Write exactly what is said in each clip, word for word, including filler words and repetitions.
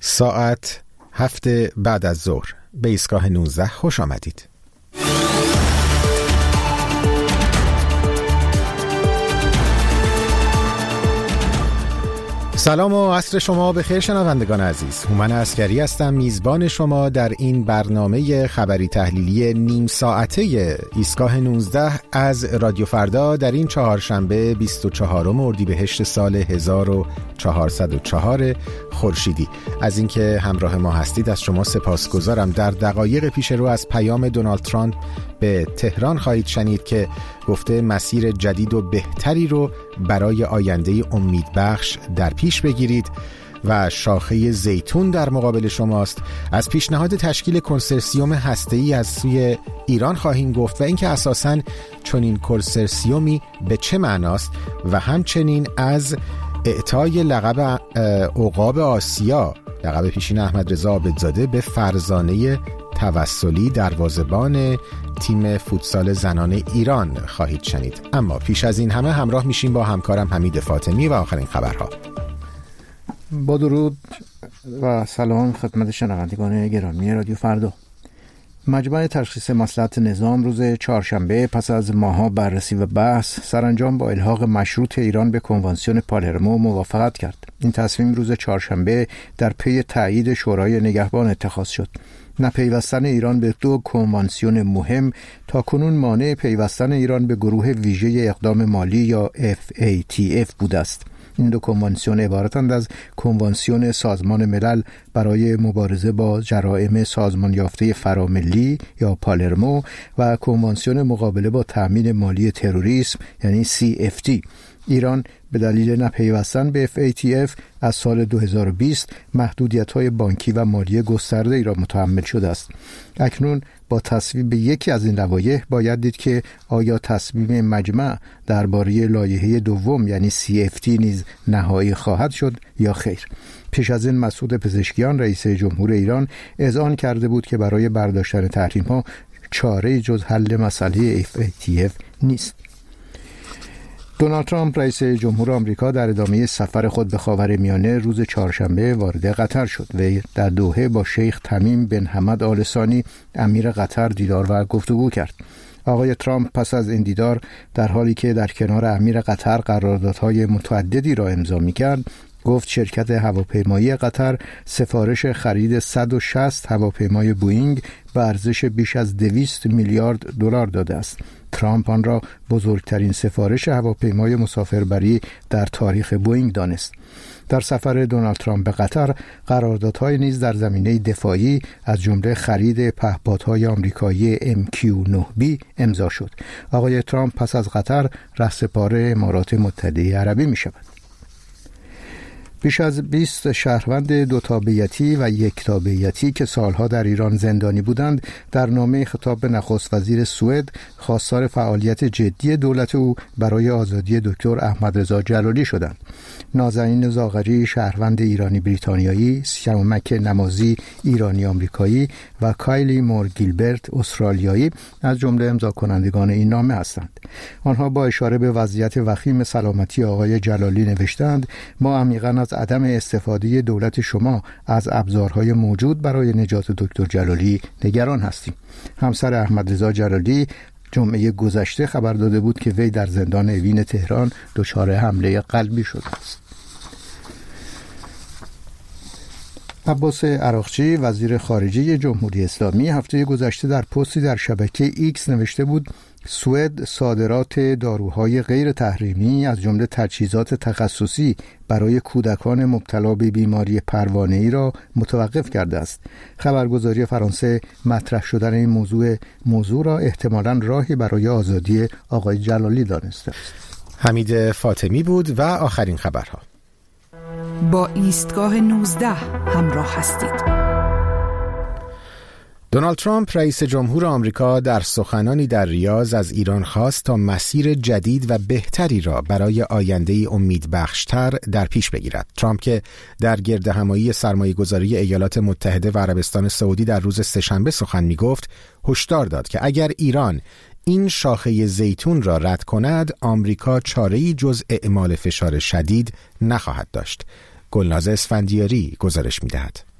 ساعت هفت بعد از ظهر به ایستگاه نوزده خوش آمدید. سلام و عصر شما بخیر شنوندگان عزیز. هومن عسکری هستم، میزبان شما در این برنامه خبری تحلیلی نیم ساعته ایستگاه نوزده از رادیو فردا در این چهارشنبه بیست و چهارم اردیبهشت سال هزار و چهارصد و چهار خورشیدی. از اینکه همراه ما هستید از شما سپاسگزارم. در دقایق پیش رو از پیام دونالد ترامپ به تهران خواهید شنید که گفته مسیر جدید و بهتری رو برای آینده امیدبخش در پیش بگیرید و شاخه زیتون در مقابل شماست. از پیشنهاد تشکیل کنسرسیوم هسته‌ای از سوی ایران خواهیم گفت و اینکه اساساً چنین کنسرسیومی به چه معناست و همچنین از اعطای لقب عقاب آسیا، لقب پیشین احمد رضا عابدزاده به فرزانه توسلی دروازه‌بان تیم فوتسال زنان ایران خواهید شنید. اما پیش از این همه همراه میشیم با همکارم حمید فاطمی و آخرین خبرها. با درود و سلام خدمت شنوندگان گرامی رادیو فردا. مجمع تشخیص مصلحت نظام روز چهارشنبه پس از ماه‌ها بررسی و بحث سرانجام با الحاق مشروط ایران به کنوانسیون پالرمو موافقت کرد. این تصمیم روز چهارشنبه در پی تایید شورای نگهبان اتخاذ شد. نپیوستن ایران به دو کنوانسیون مهم تاکنون مانع پیوستن ایران به گروه ویژه اقدام مالی یا اف ای تی اف بوده است. این دو کنوانسیون عبارتند از کنوانسیون سازمان ملل برای مبارزه با جرائم سازمان یافته فراملی یا پالرمو و کنوانسیون مقابله با تأمین مالی تروریسم یعنی سی اف تی. ایران به دلیل نپیوستن به اف ای تی اف از سال دو هزار و بیست محدودیت‌های بانکی و مالی گسترده‌ای را متحمل شده است. اکنون با تصویب یکی از این لوایح باید دید که آیا تصمیم مجمع درباره لایحه دوم یعنی سی اف تی نیز نهایی خواهد شد یا خیر. پیش از این مسعود پزشکیان رئیس جمهور ایران اذعان کرده بود که برای برداشتن تحریم‌ها چاره‌ای جز حل مسئله اف ای تی اف نیست. دونالد ترامپ رئیس جمهور آمریکا در ادامه سفر خود به خاورمیانه روز چهارشنبه وارد قطر شد و در دوحه با شیخ تمیم بن حمد آل ثانی امیر قطر دیدار و گفتگو کرد. آقای ترامپ پس از این دیدار در حالی که در کنار امیر قطر قراردادهای متعددی را امضا می‌کرد گفت شرکت هواپیمایی قطر سفارش خرید صد و شصت هواپیمای بوئینگ به ارزش بیش از دویست میلیارد دلار داده است. ترامپ آن را بزرگترین سفارش هواپیمای مسافربری در تاریخ بوئینگ دانست. در سفر دونالد ترامپ به قطر قراردادهای نیز در زمینه دفاعی از جمله خرید پهپادهای آمریکایی ام کیو نه بی امضا شد. آقای ترامپ پس از قطر رهسپار امارات متحده عربی می شود. بیش از بیست شهروند دو تابعیتی و یک تابعیتی که سالها در ایران زندانی بودند در نامه خطاب به نخست وزیر سوئد خواستار فعالیت جدی دولت او برای آزادی دکتر احمد رضا جلالی شدند. نازنین زاغری شهروند ایرانی بریتانیایی، سیامک نمازی ایرانی آمریکایی و کایلی مور گیلبرت استرالیایی از جمله امضا کنندگان این نامه هستند. آنها با اشاره به وضعیت وخیم سلامتی آقای جلالی نوشتند: ما عمیقاً از عدم استفاده دولت شما از ابزارهای موجود برای نجات دکتر جلالی نگران هستیم. همسر احمد رضا جلالی جمعه گذشته خبر داده بود که وی در زندان اوین تهران دچار حمله قلبی شده است. عباس عراقچی وزیر خارجه جمهوری اسلامی هفته گذشته در پستی در شبکه ایکس نوشته بود سوئد صادرات داروهای غیر تحریمی از جمله تجهیزات تخصصی برای کودکان مبتلا به بیماری پروانه‌ای را متوقف کرده است. خبرگزاری فرانسه مطرح شدن این موضوع موضوع را احتمالاً راهی برای آزادی آقای جلالی دانسته است. حمید فاطمی بود و آخرین خبرها. با ایستگاه نوزده همراه هستید. دونالد ترامپ رئیس جمهور آمریکا در سخنانی در ریاض از ایران خواست تا مسیر جدید و بهتری را برای آینده امیدبخشتر در پیش بگیرد. ترامپ که در گردهمایی سرمایه‌گذاری ایالات متحده و عربستان سعودی در روز سه‌شنبه سخن می‌گفت، هشدار داد که اگر ایران این شاخه زیتون را رد کند، آمریکا چاره‌ای جز اعمال فشار شدید نخواهد داشت. گلناز اسفندیاری گزارش می‌دهد.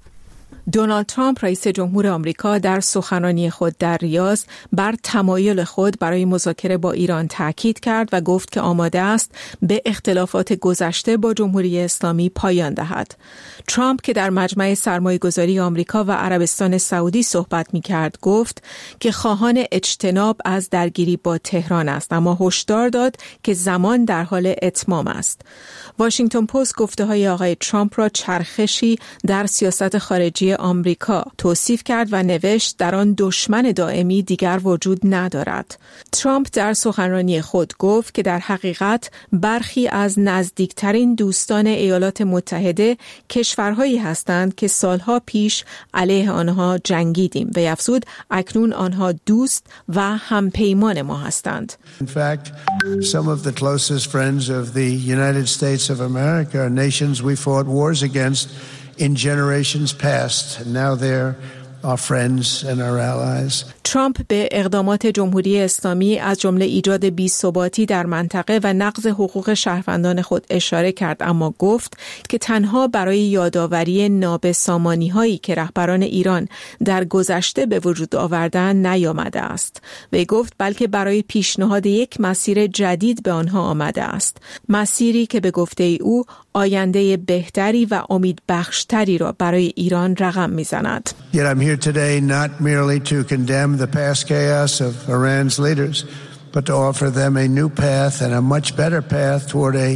دونالد ترامپ رئیس جمهور آمریکا در سخنرانی خود در ریاض بر تمایل خود برای مذاکره با ایران تاکید کرد و گفت که آماده است به اختلافات گذشته با جمهوری اسلامی پایان دهد. ترامپ که در مجمع سرمایه‌گذاری آمریکا و عربستان سعودی صحبت می‌کرد گفت که خواهان اجتناب از درگیری با تهران است، اما هشدار داد که زمان در حال اتمام است. واشنگتن پست گفته‌های آقای ترامپ را چرخشی در سیاست خارجی آمریکا توصیف کرد و نوشت در آن دشمن دائمی دیگر وجود ندارد. ترامپ در سخنرانی خود گفت که در حقیقت برخی از نزدیکترین دوستان ایالات متحده کشورهایی هستند که سالها پیش علیه آنها جنگیدیم و افزود اکنون آنها دوست و همپیمان ما هستند. In fact, some of the closest friends of the United States of America are nations we fought wars against in generations past, and now they're our friends and our allies. ترامپ به اقدامات جمهوری اسلامی از جمله ایجاد بی‌ثباتی در منطقه و نقض حقوق شهروندان خود اشاره کرد، اما گفت که تنها برای یادآوری نابسامانی‌هایی که رهبران ایران در گذشته به وجود آوردن نیامده است. وی گفت بلکه برای پیشنهاد یک مسیر جدید به آنها آمده است، مسیری که به گفته او آینده بهتری و امیدبخشتری را برای ایران رقم می‌زند. Yet I'm here today not merely to condemn the past chaos of Iran's leaders, but to offer them a new path and a much better path toward a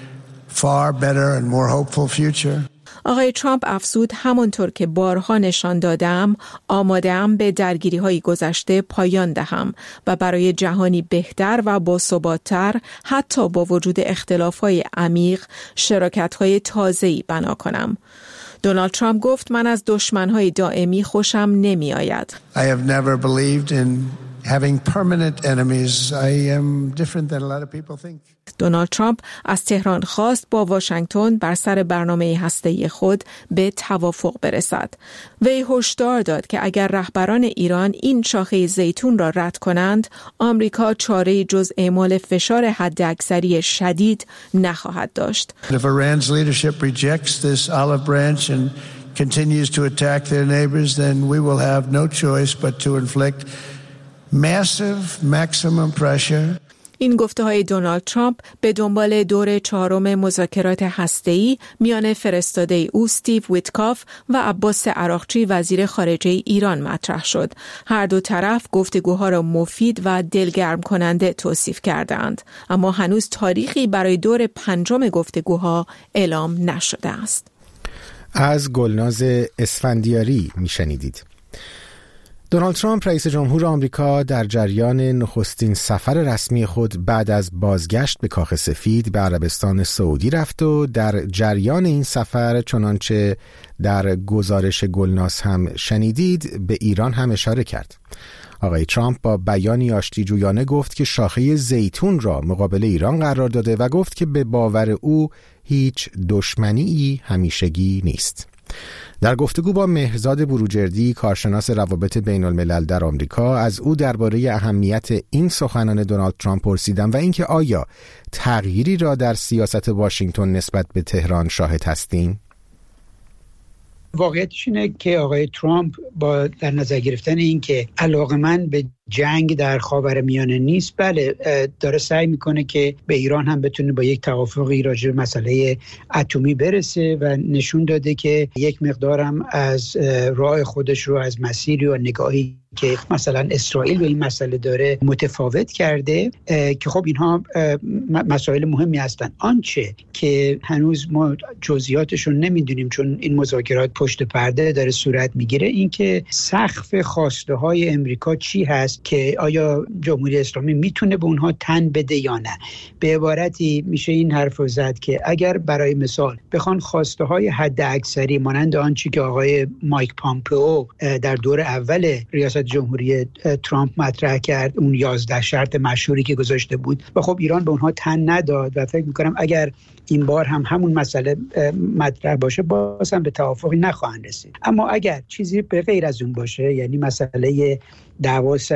far better and more hopeful future. آقای ترامپ افزود همانطور که بارها نشان دادم آماده‌ام به درگیری‌های گذشته پایان دهم و برای جهانی بهتر و باثبات‌تر حتی با وجود اختلاف‌های عمیق شراکت‌های تازه‌ای بنا کنم. دونالد ترامپ گفت من از دشمن‌های دائمی خوشم نمی‌آید. I have never believed in having permanent enemies. I am different than a lot of people think. دونالد ترامپ از تهران خواست با واشنگتن بر سر برنامه هسته‌ای خود به توافق برسد. وی هشدار داد که اگر رهبران ایران این شاخه زیتون را رد کنند، آمریکا چاره جز اعمال فشار حداکثری شدید نخواهد داشت. If Iran's leadership rejects this olive branch and continues to attack their neighbors, then we will have no choice but to inflict massive maximum pressure. این گفته‌های دونالد ترامپ به دنبال دور چهارم مذاکرات هسته‌ای میان فرستاده او استیو ویتکاف و عباس عراقچی وزیر خارجه ایران مطرح شد. هر دو طرف گفتگوها را مفید و دلگرم کننده توصیف کردند، اما هنوز تاریخی برای دور پنجم گفتگوها اعلام نشده است. از گلناز اسفندیاری میشنیدید. دونالد ترامپ رئیس جمهور آمریکا در جریان نخستین سفر رسمی خود بعد از بازگشت به کاخ سفید به عربستان سعودی رفت و در جریان این سفر چنانچه در گزارش گلناز هم شنیدید به ایران هم اشاره کرد. آقای ترامپ با بیانی آشتیجویانه گفت که شاخه زیتون را مقابل ایران قرار داده و گفت که به باور او هیچ دشمنی همیشگی نیست. در گفتگو با مهرزاد بروجردی کارشناس روابط بین الملل در آمریکا از او درباره اهمیت این سخنان دونالد ترامپ پرسیدم و اینکه آیا تغییری را در سیاست واشنگتن نسبت به تهران شاهد هستیم؟ واقعیتش اینه که آقای ترامپ با در نظر گرفتن این که علاقه‌مند به جنگ در خاورمیانه نیست، بله داره سعی میکنه که به ایران هم بتونه با یک توافقی راجع به مسئله اتمی برسه و نشون داده که یک مقدارم از راه خودش رو از مسیری و نگاهی که مثلا اسرائیل به این مسئله داره متفاوت کرده که خب اینها مسائل مهمی هستن. آنچه که هنوز ما جزئیاتش رو نمیدونیم چون این مذاکرات پشت پرده داره صورت میگیره، این که سقف خواسته های امریکا چی هست که آیا جمهوری اسلامی میتونه به اونها تن بده یا نه. به عبارتی میشه این حرف رو زد که اگر برای مثال بخوان خواسته های حد اکثری مانند آنچه که آقای مایک پامپئو در دور اول ریاست جمهوری ترامپ مطرح کرد، اون یازده شرط مشهوری که گذاشته بود و خب ایران به اونها تن نداد و فکر میکنم اگر این بار هم همون مسئله مطرح باشه باز هم به توافقی نخواهند رسید. اما اگر چیزی به غیر از اون باشه، یعنی مسئله دعوا سر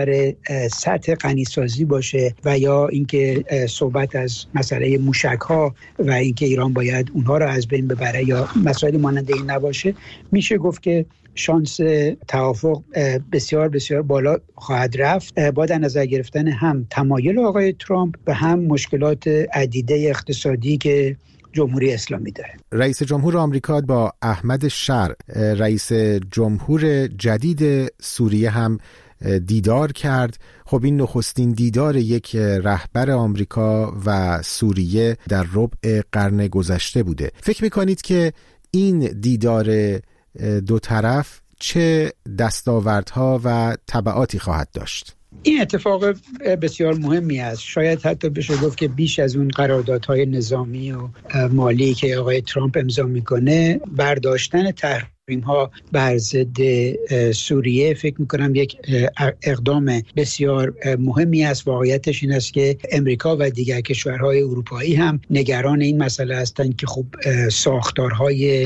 سر سطح غنیسازی باشه و یا اینکه صحبت از مسئله موشک‌ها و اینکه ایران باید اونها رو از بین ببره یا مسائل مانند این نباشه، میشه گفت که شانس توافق بسیار بسیار بالا خواهد رفت با در نظر گرفتن هم تمایل آقای ترامپ و هم مشکلات عدیده اقتصادی که جمهوری اسلامی داره. رئیس جمهور آمریکا با احمد شرع رئیس جمهور جدید سوریه هم دیدار کرد. خب این نخستین دیدار یک رهبر آمریکا و سوریه در ربع قرن گذشته بوده. فکر میکنید که این دیدار دو طرف چه دستاوردها و تبعاتی خواهد داشت؟ این اتفاق بسیار مهمی است. شاید حتی بشه گفت که بیش از اون قراردادهای نظامی و مالی که آقای ترامپ امضا میکنه، برداشتن تحریم ها بر ضد سوریه فکر میکنم یک اقدام بسیار مهمی است. واقعیتش این است که امریکا و دیگر کشورهای اروپایی هم نگران این مسئله هستند که خب ساختارهای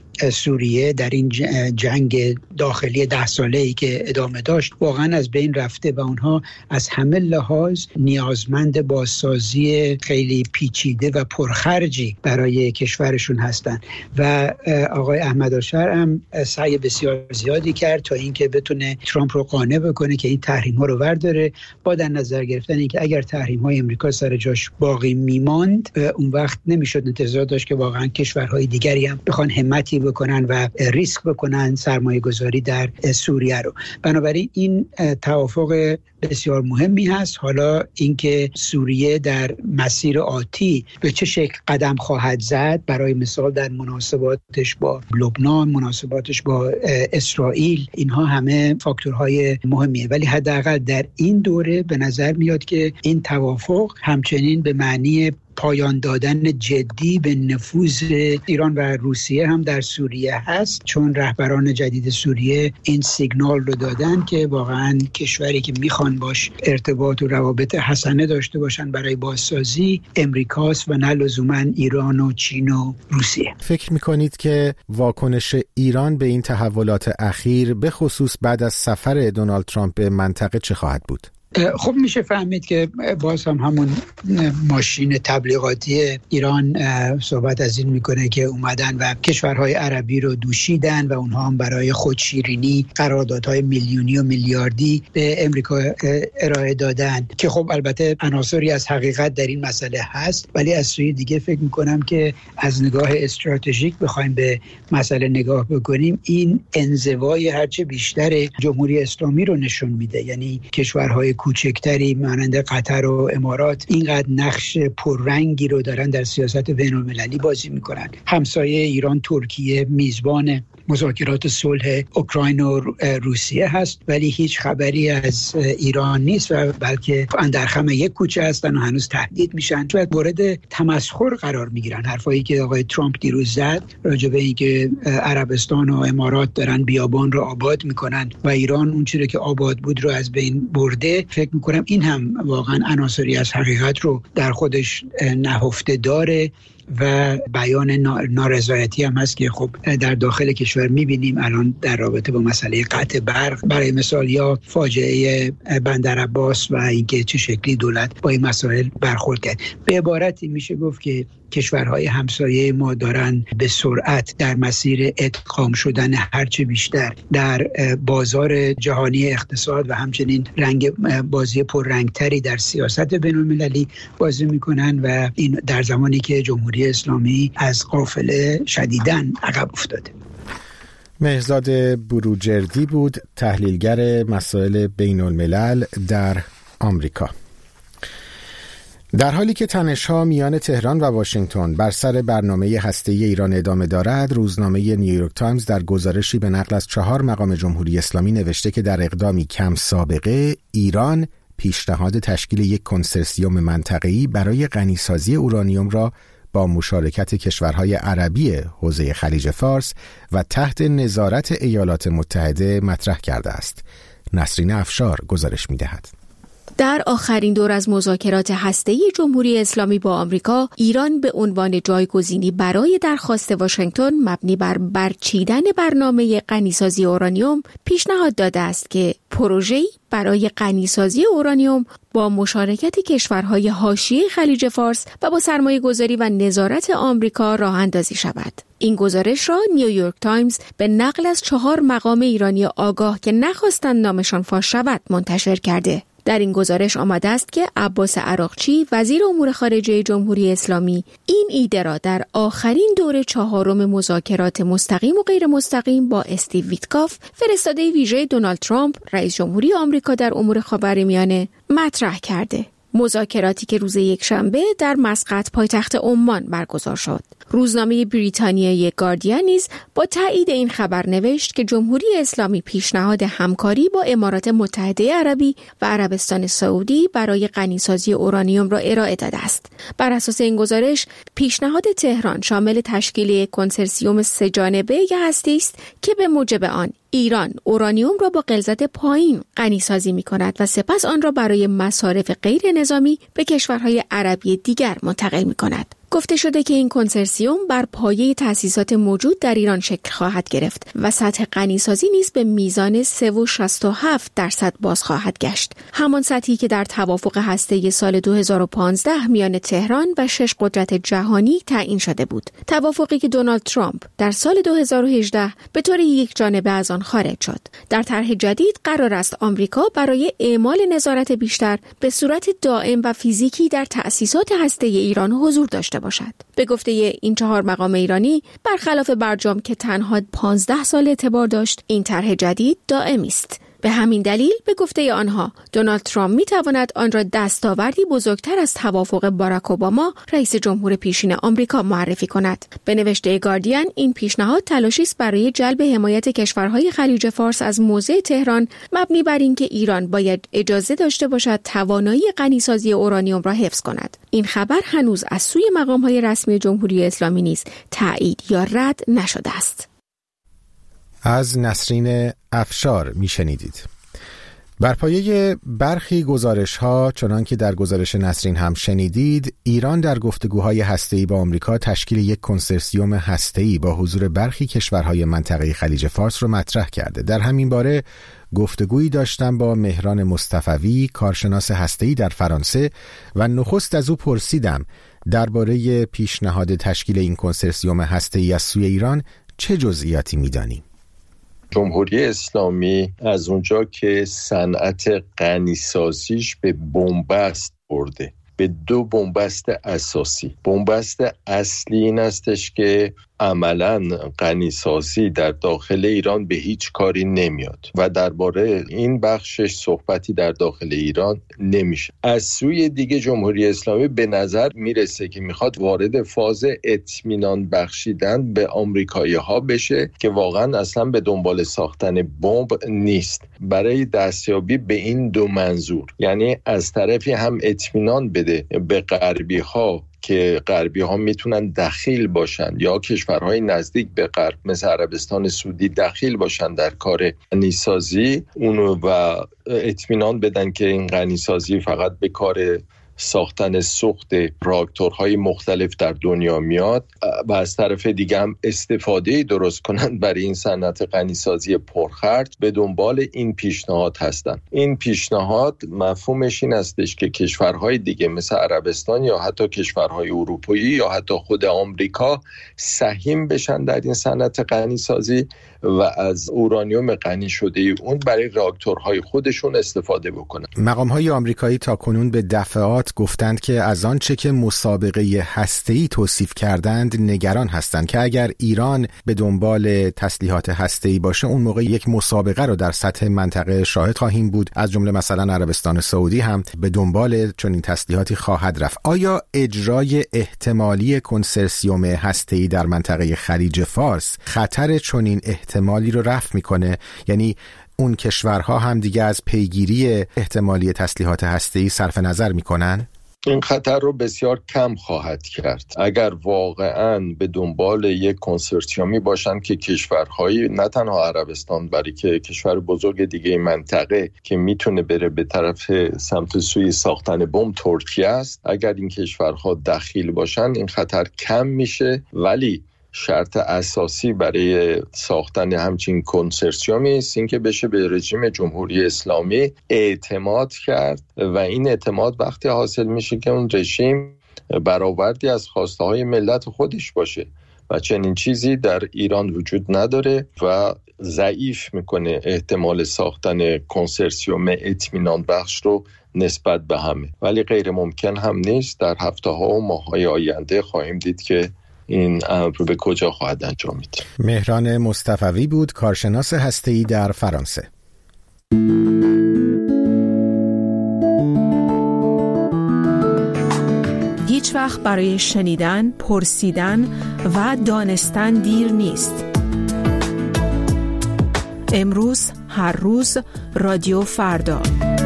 سوریه در این جنگ داخلی ده ساله‌ای که ادامه داشت واقعا از بین رفته و اونها از همه لحاظ نیازمند بازسازی خیلی پیچیده و پرخرجی برای کشورشون هستند و آقای احمدشرع هم سعی بسیار زیادی کرد تا اینکه بتونه ترامپ رو قانع بکنه که این تحریم‌ها رو ورداره، با در نظر گرفتن اینکه اگر تحریم‌های امریکا سر جاش باقی میماند اون وقت نمیشد انتظار داشت که واقعا کشورهای دیگری هم بخوان همتی بکنن و ریسک بکنن سرمایه گذاری در سوریه رو. بنابراین این توافق بسیار مهمی هست. حالا اینکه سوریه در مسیر آتی به چه شکل قدم خواهد زد، برای مثال در مناسباتش با لبنان، مناسباتش با اسرائیل، اینها همه فاکتورهای مهمیه، ولی حداقل در این دوره به نظر میاد که این توافق همچنین به معنی پایان دادن جدی به نفوذ ایران و روسیه هم در سوریه هست، چون رهبران جدید سوریه این سیگنال رو دادن که واقعا کشوری که میخوان باش ارتباط و روابط حسنه داشته باشن برای بازسازی امریکاست و نه لزوما ایران و چین و روسیه. فکر میکنید که واکنش ایران به این تحولات اخیر به خصوص بعد از سفر دونالد ترامپ به منطقه چه خواهد بود؟ خب میشه فهمید که باز هم همون ماشین تبلیغاتی ایران صحبت از این میکنه که اومدن و کشورهای عربی رو دوشیدن و اونها هم برای خودشیرینی قراردادهای میلیونی و میلیاردی به امریکا ارائه دادن که خب البته عناصری از حقیقت در این مسئله هست، ولی از سوی دیگه فکر میکنم که از نگاه استراتژیک بخوایم به مسئله نگاه بکنیم، این انزوای هرچه بیشتر جمهوری اسلامی رو نشون میده. یعنی کشورهای کوچکتری مانند قطر و امارات اینقدر نقش پررنگی رو دارن در سیاست بین‌المللی بازی میکنن. همسایه ایران ترکیه میزبان مذاکرات صلح اوکراین و روسیه هست، ولی هیچ خبری از ایران نیست و بلکه اندر خم یک کوچه هستن و هنوز تهدید میشن. تو مورد تمسخر قرار میگیرن. حرفایی که آقای ترامپ دیروز زد راجع به اینکه عربستان و امارات دارن بیابان رو آباد میکنن و ایران اون چیزی که آباد بود رو از بین برده، فکر میکنم این هم واقعا عناصری از حقیقت رو در خودش نهفته داره و بیان نارضایتی هم هست که خب در داخل کشور میبینیم الان در رابطه با مسئله قطع برق برای مثال، یا فاجعه بندر عباس و اینکه چه شکلی دولت با این مسائل برخورد کرد. به عبارتی میشه گفت که کشورهای همسایه ما دارن به سرعت در مسیر ادغام شدن هرچه بیشتر در بازار جهانی اقتصاد و همچنین رنگ بازی پررنگتری در سیاست بین‌المللی بازی میکنن و این در زمانی که جمهوری اسلامی از قافله شدیداً عقب افتاده. مهرزاد بروجردی بود، تحلیلگر مسائل بین‌الملل در آمریکا. در حالی که تنش‌ها میان تهران و واشنگتن بر سر برنامه هسته‌ای ایران ادامه دارد، روزنامه نیویورک تایمز در گزارشی به نقل از چهار مقام جمهوری اسلامی نوشته که در اقدامی کم سابقه ایران پیشنهاد تشکیل یک کنسرسیوم منطقه‌ای برای غنیسازی اورانیوم را با مشارکت کشورهای عربی حوزه خلیج فارس و تحت نظارت ایالات متحده مطرح کرده است. نسرین افشار گزارش می‌دهد. در آخرین دور از مذاکرات هسته‌ای جمهوری اسلامی با آمریکا، ایران به عنوان جایگزینی برای درخواست واشنگتن مبنی بر برچیدن برنامه غنیسازی اورانیوم پیشنهاد داده است که پروژه‌ای برای غنیسازی اورانیوم با مشارکت کشورهای حاشیه خلیج فارس و با سرمایه‌گذاری و نظارت آمریکا راه اندازی شود. این گزارش را نیویورک تایمز به نقل از چهار مقام ایرانی آگاه که نخواستند نامشان فاش شود منتشر کرده. در این گزارش آمده است که عباس عراقچی وزیر امور خارجه جمهوری اسلامی این ایده را در آخرین دور چهارم مذاکرات مستقیم و غیر مستقیم با استیو ویتکاف، فرستاده ویژه دونالد ترامپ رئیس جمهوری آمریکا در امور خاورمیانه، مطرح کرده. مذاکراتی که روز یکشنبه در مسقط پایتخت عمان برگزار شد. روزنامه بریتانیایی گاردین نیز با تایید این خبر نوشت که جمهوری اسلامی پیشنهاد همکاری با امارات متحده عربی و عربستان سعودی برای غنیسازی اورانیوم را ارائه داده است. بر اساس این گزارش، پیشنهاد تهران شامل تشکیل یک کنسرسیوم سه جانبه هستی است که به موجب آن ایران اورانیوم را با غلظت پایین غنیسازی می‌کند و سپس آن را برای مصارف غیر نظامی به کشورهای عربی دیگر منتقل می‌کند. گفته شده که این کنسرسیوم بر پایه تأسیسات موجود در ایران شکل خواهد گرفت و سطح غنیسازی نیز به میزان سه و شصت و هفت درصد باز خواهد گشت. همان سطحی که در توافق هسته‌ای سال دو هزار و پانزده میان تهران و شش قدرت جهانی تعیین شده بود. توافقی که دونالد ترامپ در سال دو هزار و هجده به طور یک جانبه از آن خارج شد. در طرح جدید قرار است آمریکا برای اعمال نظارت بیشتر به صورت دائم و فیزیکی در تأسیسات هسته‌ای ایران حضور داشته باشد. به گفته این چهار مقام ایرانی، برخلاف برجام که تنها پانزده سال اعتبار داشت، این طرح جدید دائمی است. به همین دلیل به گفته آنها دونالد ترامپ می‌تواند آن را دستاوردی بزرگتر از توافق باراک اوباما رئیس جمهور پیشین آمریکا معرفی کند. به نوشته گاردین، این پیشنهاد تلاشی است برای جلب حمایت کشورهای خلیج فارس از موضع تهران مبنی بر اینکه ایران باید اجازه داشته باشد توانایی غنیسازی اورانیوم را حفظ کند. این خبر هنوز از سوی مقام‌های رسمی جمهوری اسلامی نیز تایید یا رد نشده است. از نسرین افشار میشنیدید. بر پایه برخی گزارش‌ها، چنان که در گزارش نسرین هم شنیدید، ایران در گفتگوهای هسته‌ای با آمریکا تشکیل یک کنسرسیوم هسته‌ای با حضور برخی کشورهای منطقه خلیج فارس رو مطرح کرده. در همین باره گفتگویی داشتم با مهران مصطفوی، کارشناس هسته‌ای در فرانسه، و نخست از او پرسیدم درباره پیشنهاد تشکیل این کنسرسیوم هسته‌ای از سوی ایران چه جزئیاتی می‌دانی؟ جمهوری اسلامی از اونجا که صنعت غنیسازیش به بنبست برده، به دو بنبست اساسی. بنبست اصلی این استش که عملاً غنیسازی در داخل ایران به هیچ کاری نمیاد و درباره این بخشش صحبتی در داخل ایران نمیشه. از سوی دیگه جمهوری اسلامی به نظر میرسه که میخواد وارد فاز اطمینان بخشیدن به آمریکایی ها بشه که واقعاً اصلا به دنبال ساختن بمب نیست، برای دستیابی به این دو منظور. یعنی از طرفی هم اطمینان بده به غربی ها که غربی ها میتونن دخیل باشن یا کشورهای نزدیک به غرب مثل عربستان سعودی دخیل باشن در کار غنیسازی اونو و اطمینان بدن که این غنیسازی فقط به کار ساختن سوخت راکتورهای مختلف در دنیا میاد و از طرف دیگه هم استفاده درست کنند برای این صنعت غنیسازی پرخرج. به دنبال این پیشنهاد هستند. این پیشنهاد مفهومش این استش که کشورهای دیگه مثل عربستان یا حتی کشورهای اروپایی یا حتی خود آمریکا سهیم بشن در این صنعت غنیسازی و از اورانیوم غنی شده اون برای راکتورهای خودشون استفاده بکنن. مقام‌های آمریکایی تا کنون به دفعات گفتند که از آنچه که مسابقه هسته‌ای توصیف کردند نگران هستند که اگر ایران به دنبال تسلیحات هسته‌ای باشه، اون موقع یک مسابقه رو در سطح منطقه شاهد خواهیم بود. از جمله مثلا عربستان سعودی هم به دنبال چنین تسلیحاتی خواهد رفت. آیا اجرای احتمالی کنسرسیوم هسته‌ای در منطقه خلیج فارس خطر چنین احتمالی رو رفع میکنه؟ یعنی اون کشورها هم دیگه از پیگیری احتمالی تسلیحات هسته‌ای صرف نظر میکنن؟ این خطر رو بسیار کم خواهد کرد. اگر واقعاً به دنبال یک کنسورسیومی باشن که کشورهایی، نه تنها عربستان برای که کشور بزرگ دیگه منطقه که میتونه بره به طرف سمت سوی ساختن بمب ترکیه است، اگر این کشورها دخیل باشن این خطر کم میشه. ولی شرط اساسی برای ساختن همچین کنسورسیومی است این که بشه به رژیم جمهوری اسلامی اعتماد کرد و این اعتماد وقتی حاصل میشه که اون رژیم برآوردی از خواسته های ملت خودش باشه و چنین چیزی در ایران وجود نداره و ضعیف میکنه احتمال ساختن کنسورسیوم اطمینان بخش رو نسبت به همه. ولی غیر ممکن هم نیست. در هفته ها و ماه های آینده خواهیم دید که این امر به کجا خواهد انجامید. مهران مصطفوی بود، کارشناس هسته‌ای در فرانسه. هیچ وقت برای شنیدن، پرسیدن و دانستن دیر نیست. امروز، هر روز، رادیو فردا.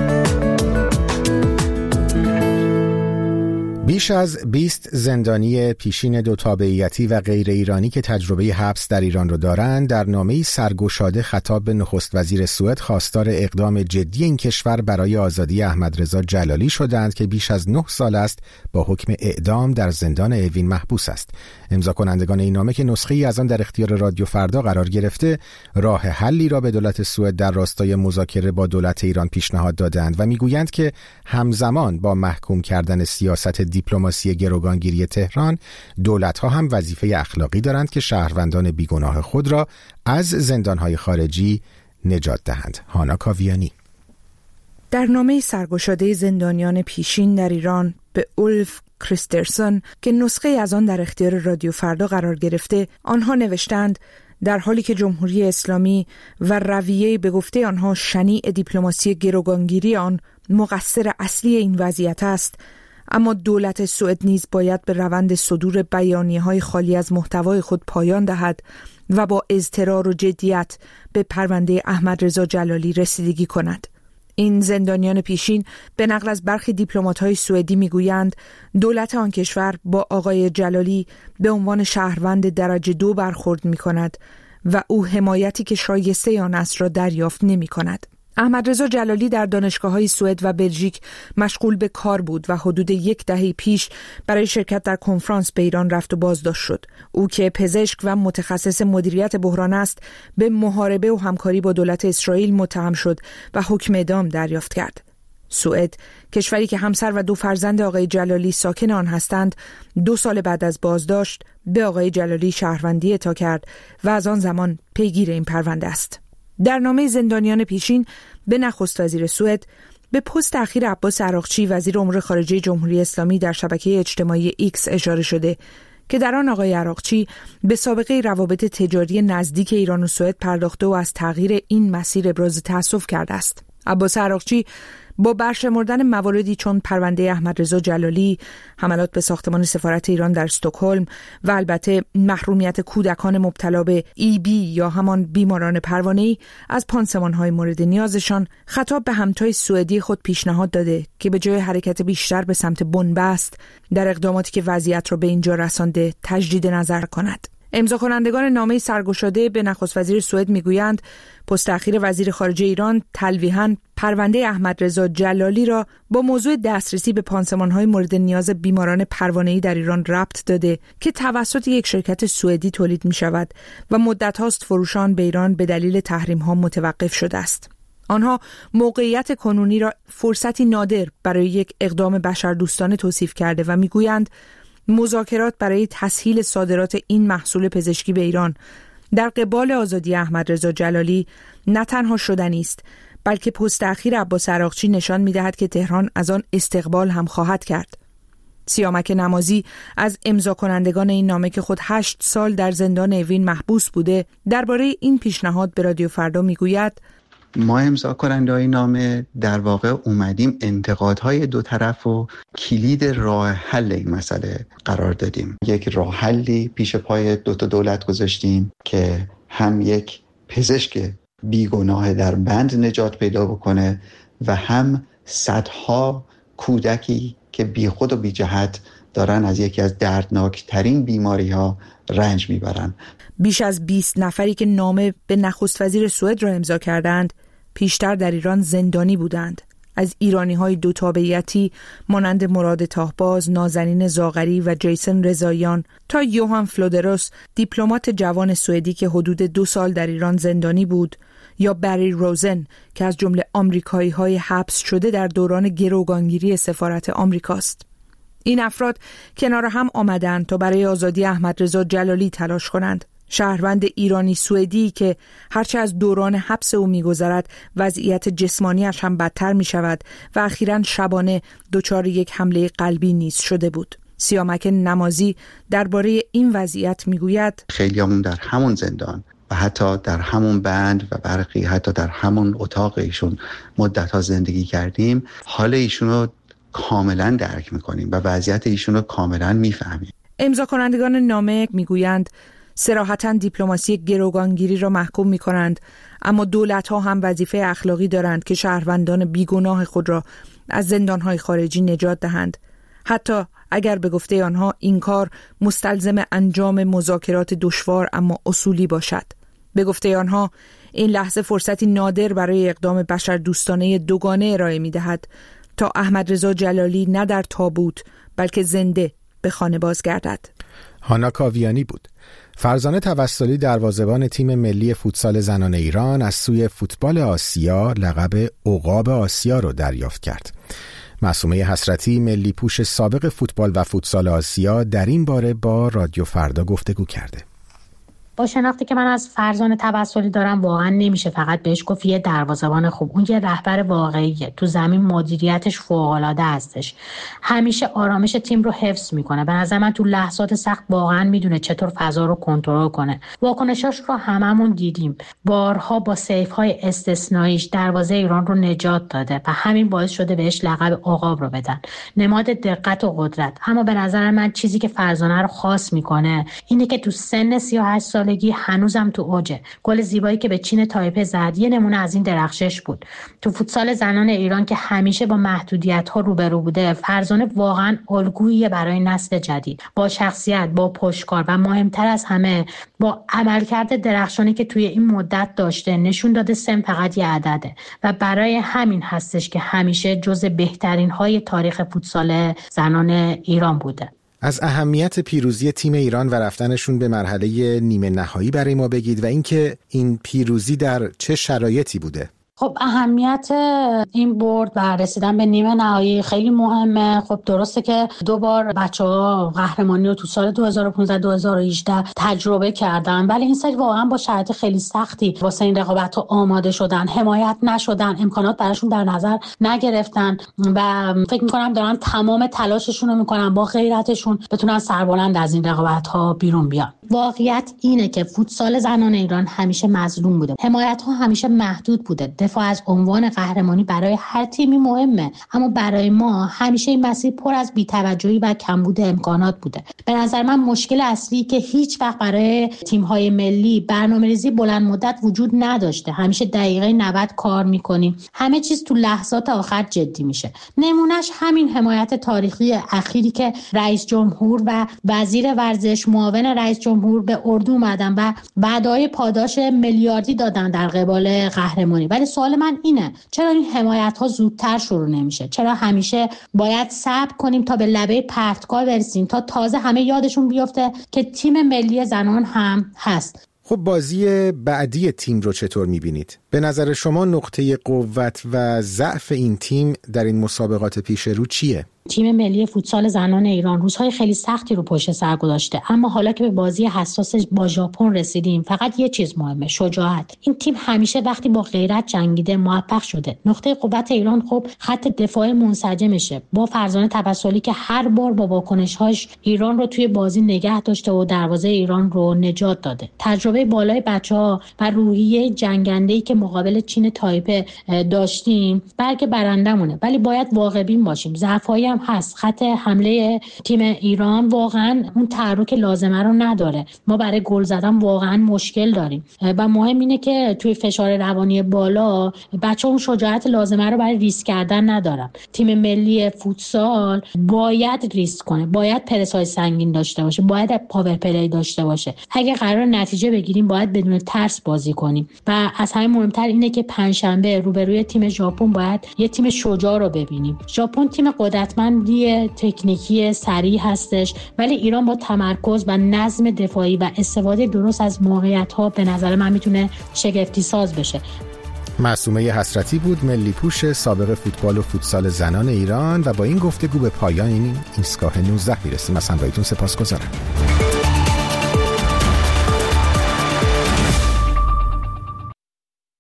بیش از بیست زندانی پیشین دو تابعیتی و غیر ایرانی که تجربه حبس در ایران را دارند در نامه‌ای سرگشاده خطاب به نخست وزیر سوئد خواستار اقدام جدی این کشور برای آزادی احمدرضا جلالی شدند که بیش از نه سال است با حکم اعدام در زندان اوین محبوس است. امضا کنندگان این نامه که نسخه‌ای از آن در اختیار رادیو فردا قرار گرفته، راه حلی را به دولت سوئد در راستای مذاکره با دولت ایران پیشنهاد دادند و میگویند که همزمان با محکوم کردن سیاست دیپلماسی گروگانگیری تهران، دولت‌ها هم وظیفه اخلاقی دارند که شهروندان بیگناه خود را از زندان‌های خارجی نجات دهند. هانا کاویانی. در نامه سرگشاده زندانیان پیشین در ایران به اولف کریسترسن که نسخه از آن در اختیار رادیو فردا قرار گرفته، آنها نوشتند در حالی که جمهوری اسلامی و رویه به گفته آنها شنیع دیپلماسی گروگانگیری آن مقصر اصلی این وضعیت است، اما دولت سوئد نیز باید به روند صدور بیانیه‌های خالی از محتوای خود پایان دهد و با اضطرار و جدیت به پرونده احمدرضا جلالی رسیدگی کند. این زندانیان پیشین به نقل از برخی دیپلمات‌های سوئدی میگویند دولت آن کشور با آقای جلالی به عنوان شهروند درجه دو برخورد می‌کند و او حمایتی که شایسته آن است را دریافت نمی‌کند. احمدرضا جلالی در دانشگاه‌های سوئد و بلژیک مشغول به کار بود و حدود یک دهه پیش برای شرکت در کنفرانس به ایران رفت و بازداشت شد. او که پزشک و متخصص مدیریت بحران است، به محاربه و همکاری با دولت اسرائیل متهم شد و حکم اعدام دریافت کرد. سوئد، کشوری که همسر و دو فرزند آقای جلالی ساکن آن هستند، دو سال بعد از بازداشت به آقای جلالی شهروندی اعطا کرد و از آن زمان پیگیر این پرونده است. در نامه زندانیان پیشین به نخست وزیر سوئد به پست اخیر عباس عراقچی وزیر امور خارجه جمهوری اسلامی در شبکه اجتماعی ایکس اشاره شده که در آن آقای عراقچی به سابقه روابط تجاری نزدیک ایران و سوئد پرداخته و از تغییر این مسیر ابراز تأسف کرده است. عباس عراقچی با برشمردن مواردی چون پرونده احمدرضا جلالی، حملات به ساختمان سفارت ایران در استکهلم و البته محرومیت کودکان مبتلا به ای بی یا همان بیماران پروانه‌ای از پانسمان‌های مورد نیازشان، خطاب به همتای سوئدی خود پیشنهاد داده که به جای حرکت بیشتر به سمت بنبست در اقداماتی که وضعیت را به اینجا رسانده تجدید نظر کند. امضا کنندگان نامه سرگشاده به نخست وزیر سوئد میگویند پست اخیر وزیر خارجه ایران تلویحاً پرونده احمدرضا جلالی را با موضوع دسترسی به پانسمان‌های مورد نیاز بیماران پروانه‌ای در ایران ربط داده که توسط یک شرکت سوئدی تولید می‌شود و مدت هاست فروش آن به ایران به دلیل تحریم‌ها متوقف شده است. آنها موقعیت کنونی را فرصتی نادر برای یک اقدام بشردوستانه توصیف کرده و میگویند مذاکرات برای تسهیل صادرات این محصول پزشکی به ایران در قبال آزادی احمدرضا جلالی نه تنها شدنی است، بلکه پست اخیر عباس عراقچی نشان می‌دهد که تهران از آن استقبال هم خواهد کرد. سیامک نمازی از امضا کنندگان این نامه که خود هشت سال در زندان اوین محبوس بوده، درباره این پیشنهاد به رادیو فردا میگوید: ما امضا کننده های نامه در واقع اومدیم انتقادهای دو طرف و کلید راه حل این مسئله قرار دادیم. یک راه حلی پیش پای دو تا دولت گذاشتیم که هم یک پزشک بیگناه در بند نجات پیدا بکنه و هم صدها کودکی که بی خود و بی جهت دارن از یکی از دردناکترین بیماری ها رنج میبرن. بیش از بیست نفری که نامه به نخست وزیر سوئد را امضا کردند پیشتر در ایران زندانی بودند. از ایرانی‌های دو تابعیتی مانند مراد تاهباز، نازنین زاغری و جیسن رضاییان تا یوهان فلودروس، دیپلمات جوان سوئدی که حدود دو سال در ایران زندانی بود، یا بری روزن که از جمله آمریکایی‌های حبس شده در دوران گروگانگیری سفارت آمریکاست. این افراد کنار هم آمدند تا برای آزادی احمدرضا جلالی تلاش کنند. شهروند ایرانی سوئدی که هرچه از دوران حبس او می‌گذرد وضعیت جسمانیش هم بدتر می‌شود و اخیراً شبانه دچار یک حمله قلبی نیز شده بود. سیامک نمازی درباره این وضعیت می‌گوید خیلیامون در همون زندان و حتی در همون بند و برخی حتی در همون اتاق ایشون مدت‌ها زندگی کردیم، حال ایشون رو کاملا درک می‌کنیم و وضعیت ایشون رو کاملا می‌فهمیم. امضا کنندگان نامه می‌گویند صراحتاً دیپلماسی گروگانگیری را محکوم می‌کنند، اما دولت‌ها هم وظیفه اخلاقی دارند که شهروندان بیگناه خود را از زندان‌های خارجی نجات دهند، حتی اگر به گفته آنها این کار مستلزم انجام مذاکرات دشوار اما اصولی باشد. به گفته آنها این لحظه فرصتی نادر برای اقدام بشردوستانه دوگانه ارائه می‌دهد تا احمدرضا جلالی نه در تابوت بلکه زنده به خانه بازگردد. هانا کاویانی بود. فرزانه توسلی دروازه‌بان تیم ملی فوتسال زنان ایران از سوی فوتبال آسیا لقب عقاب آسیا رو دریافت کرد. معصومه حسرتی ملی پوش سابق فوتبال و فوتسال آسیا در این باره با رادیو فردا گفتگو کرده. با شناختی که من از فرزانه توسلی دارم واقعا نمیشه فقط بهش گفت یه دروازه‌بان خوب. اون یه رهبر واقعیه. تو زمین مدیریتش فوق‌العاده هستش. همیشه آرامش تیم رو حفظ میکنه. به نظر من تو لحظات سخت واقعا میدونه چطور فضا رو کنترل کنه. واکنشاش رو هممون دیدیم. بارها با سیف‌های استثنائیش دروازه ایران رو نجات داده و همین باعث شده بهش لقب عقاب رو بدن. نماد دقت و قدرت. اما به نظر من چیزی که فرزانه رو خاص میکنه اینه که تو سن سی و هشت سال هنوزم تو اوجه. گل زیبایی که به چین تایپه زد یه نمونه از این درخشش بود. تو فوتسال زنان ایران که همیشه با محدودیت‌ها روبرو بوده، فرزانه واقعا الگویی برای نسل جدید، با شخصیت، با پشتکار و مهمتر از همه با عملکرد درخشانی که توی این مدت داشته. نشون داده سن فقط یه عدده و برای همین هستش که همیشه جزو بهترین های تاریخ فوتسال زنان ایران بوده. از اهمیت پیروزی تیم ایران و رفتنشون به مرحله نیمه نهایی برای ما بگید و اینکه این پیروزی در چه شرایطی بوده. خب اهمیت این برد و رسیدن به نیمه نهایی خیلی مهمه. خب درسته که دو بار بچه‌ها قهرمانی رو تو سال دو هزار و پانزده دو هزار و هجده تجربه کردن، ولی این سری واقعا با شرایط خیلی سختی واسه این رقابت‌ها آماده شدن، حمایت نشدن، امکانات براشون در نظر نگرفتن و فکر می‌کنم دارن تمام تلاششون رو می‌کنن با غیرتشون بتونن سربلند از این رقابت‌ها بیرون بیان. واقعیت اینه که فوتسال زنان ایران همیشه مظلوم بوده. حمایت‌ها همیشه محدود بوده. دفاع از عنوان قهرمانی برای هر تیمی مهمه، اما برای ما همیشه این مسیر پر از بی‌توجهی و کمبود امکانات بوده. به نظر من مشکل اصلی که هیچ وقت برای تیم‌های ملی برنامه‌ریزی بلند مدت وجود نداشته. همیشه دقیقه نود کار می‌کنیم، همه چیز تو لحظات آخر جدی میشه. نمونهش همین حمایت تاریخی اخیری که رئیس جمهور و وزیر ورزش معاون رئیس جمهور به اردو اومدن و وعده‌های پاداش میلیاردی دادن در قبال قهرمانی. ولی سوال من اینه چرا این حمایت ها زودتر شروع نمیشه؟ چرا همیشه باید صبر کنیم تا به لبه پرتگاه برسیم تا تازه همه یادشون بیفته که تیم ملی زنان هم هست؟ خب بازی بعدی تیم رو چطور میبینید؟ به نظر شما نقطه قوت و ضعف این تیم در این مسابقات پیش رو چیه؟ تیم ملی فوتسال زنان ایران روزهای خیلی سختی رو پشت سر گذاشته، اما حالا که به بازی حساس با ژاپن رسیدیم فقط یه چیز مهمه، شجاعت. این تیم همیشه وقتی با غیرت جنگیده موفق شده. نقطه قوت ایران خب خط دفاع منسجمشه با فرزانه توسلی که هر بار با واکنش‌هاش ایران رو توی بازی نگه داشته و دروازه ایران رو نجات داده. تجربه بالای بچه‌ها و روحیه جنگنده‌ای که مقابل چین تایپه داشتیم برگ برندمونه، ولی باید واقع‌بین باشیم. ضعف‌های هم هست. خط حمله تیم ایران واقعا اون تحرک لازمه رو نداره. ما برای گل زدن واقعا مشکل داریم و مهم اینه که توی فشار روانی بالا بچه‌ها اون شجاعت لازمه رو برای ریسک کردن ندارن. تیم ملی فوتسال باید ریسک کنه، باید پرس‌های سنگین داشته باشه، باید پاور پلی داشته باشه. اگه قرار نتیجه بگیریم باید بدون ترس بازی کنیم و از همه مهمتر اینه که پنجشنبه روبروی تیم ژاپن باید یه تیم شجاع رو ببینیم. ژاپن تیم قدرتمندی، تکنیکی، سریع هستش، ولی ایران با تمرکز و نظم دفاعی و استفاده درست از موقعیت‌ها به نظر من میتونه شگفتی ساز بشه. معصومه حسرتی بود، ملی پوش سابق فوتبال و فوتسال زنان ایران، و با این گفتگو به پایان این ایستگاه نوزده میرسیم. از همراهیتون سپاسگزارم.